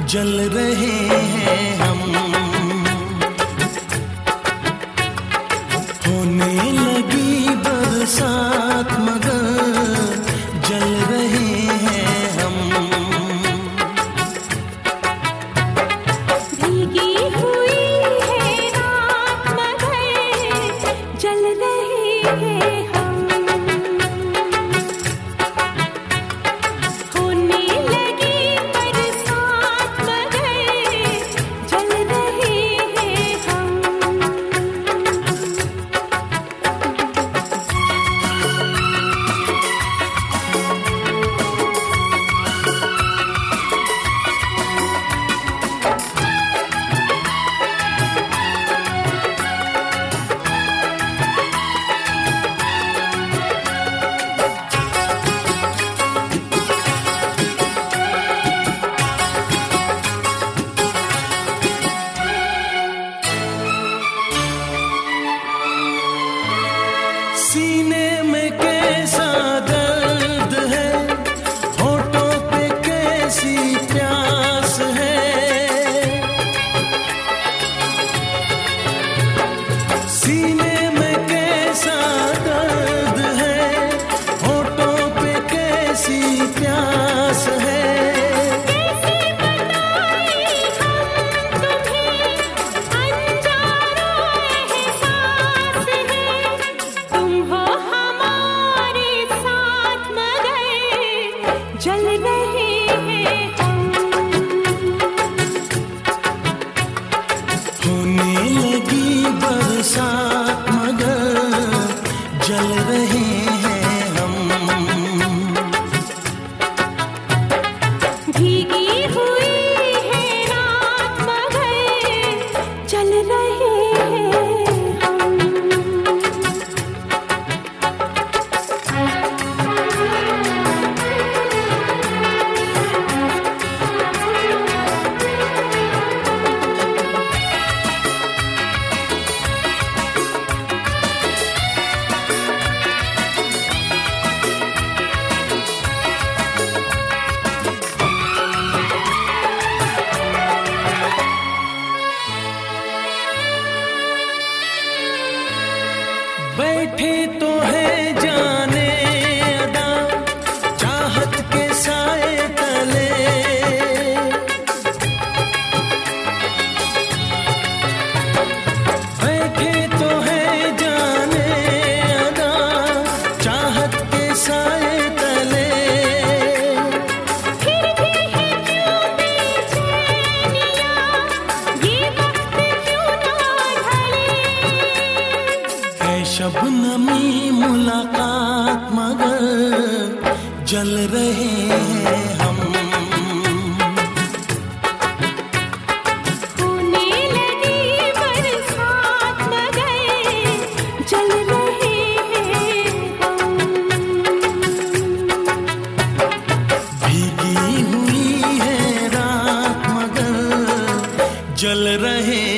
जल रहे हैं हम। होने लगी बरसात मगर जल रहे हैं हम। भीगी हुई है रात मगर जल रहे हैं हम। होने लगी बरसात मगर जल रहे हैं हम। सीने में कैसा दर्द है, होठों पे कैसी प्यास है। सीने में कैसा दर्द है, होठों पे कैसी प्यास है। जल रहे हैं हम। होने लगी बरसात मगर जल रहे हैं हम। भीगी हुई है रात मगर जल रहे हैं हम। बैठे तो है जाने अदा चाहत के साए तले। बैठे तो है जाने अदा चाहत के साए तले। फिर भी है क्यों बेचैनियां, ये वक्त क्यों ना ढले। है शबनमी मुलाकात मगर जल रहे हैं हम। होने लगी बरसात मगर जल रहे हैं हम। भीगी हुई है रात मगर जल रहे